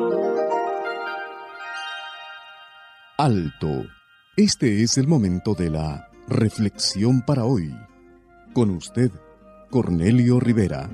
Alto. Este es el momento de la reflexión para hoy. Con usted, Cornelio Rivera.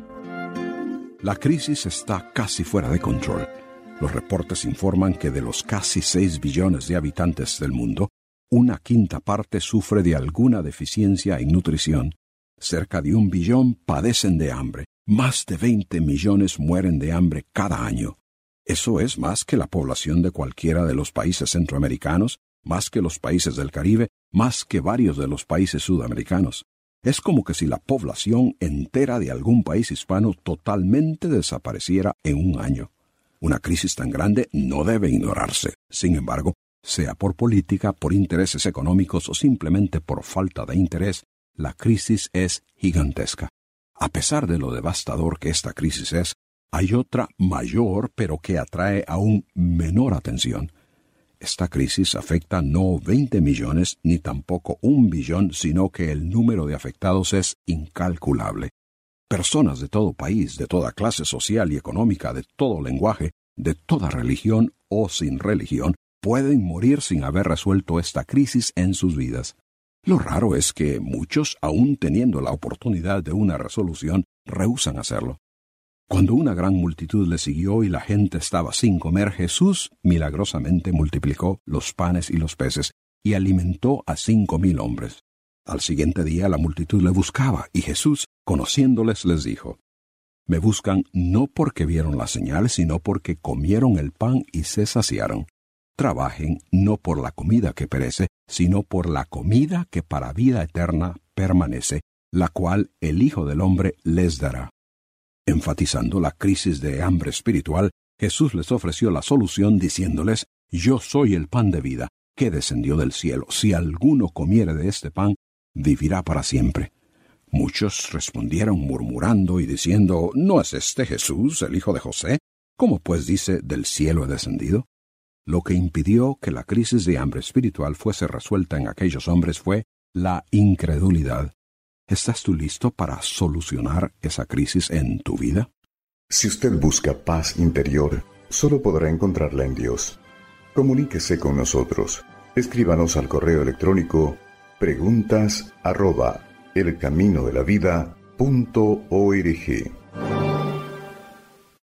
La crisis está casi fuera de control. Los reportes informan que de los casi 6 billones de habitantes del mundo, una quinta parte sufre de alguna deficiencia en nutrición. Cerca de 1 billón padecen de hambre. Más de 20 millones mueren de hambre cada año. Eso es más que la población de cualquiera de los países centroamericanos, más que los países del Caribe, más que varios de los países sudamericanos. Es como que si la población entera de algún país hispano totalmente desapareciera en un año. Una crisis tan grande no debe ignorarse. Sin embargo, sea por política, por intereses económicos o simplemente por falta de interés, la crisis es gigantesca. A pesar de lo devastador que esta crisis es, hay otra mayor pero que atrae aún menor atención. Esta crisis afecta no 20 millones ni tampoco 1 billón, sino que el número de afectados es incalculable. Personas de todo país, de toda clase social y económica, de todo lenguaje, de toda religión o sin religión, pueden morir sin haber resuelto esta crisis en sus vidas. Lo raro es que muchos, aún teniendo la oportunidad de una resolución, rehúsan hacerlo. Cuando una gran multitud le siguió y la gente estaba sin comer, Jesús milagrosamente multiplicó los panes y los peces y alimentó a 5,000 hombres. Al siguiente día la multitud le buscaba y Jesús, conociéndoles, les dijo: «Me buscan no porque vieron las señales, sino porque comieron el pan y se saciaron. Trabajen no por la comida que perece, sino por la comida que para vida eterna permanece, la cual el Hijo del Hombre les dará». Enfatizando la crisis de hambre espiritual, Jesús les ofreció la solución diciéndoles: «Yo soy el pan de vida, que descendió del cielo. Si alguno comiere de este pan, vivirá para siempre». Muchos respondieron murmurando y diciendo: «¿No es este Jesús, el hijo de José? ¿Cómo pues dice, del cielo he descendido?». Lo que impidió que la crisis de hambre espiritual fuese resuelta en aquellos hombres fue la incredulidad. ¿Estás tú listo para solucionar esa crisis en tu vida? Si usted busca paz interior, solo podrá encontrarla en Dios. Comuníquese con nosotros. Escríbanos al correo electrónico preguntas@elcaminodelavida.org.